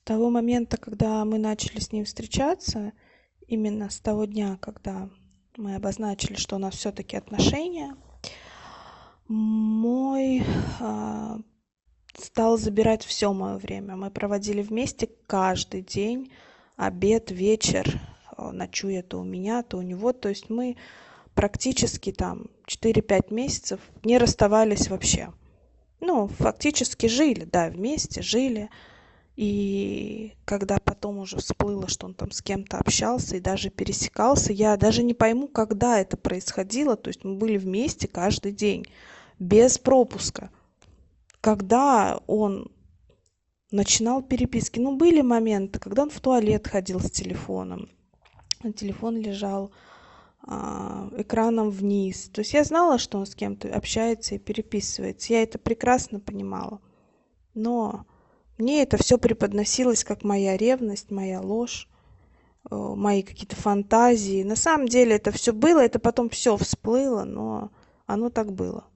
того момента, когда мы начали с ним встречаться, именно с того дня, когда мы обозначили, что у нас все-таки отношения, мой стал забирать все мое время. Мы проводили вместе каждый день, обед, вечер, ночуя то у меня, то у него. То есть мы практически там 4-5 месяцев не расставались вообще. Ну, фактически жили, да, вместе жили. И когда потом уже всплыло, что он там с кем-то общался и даже пересекался, я даже не пойму, когда это происходило. То есть мы были вместе каждый день, без пропуска. Когда он начинал переписки. Ну, были моменты, когда он в туалет ходил с телефоном. Телефон лежал экраном вниз. То есть я знала, что он с кем-то общается и переписывается. Я это прекрасно понимала. Но мне это все преподносилось как моя ревность, моя ложь, мои какие-то фантазии. На самом деле это все было, это потом все всплыло, но оно так было.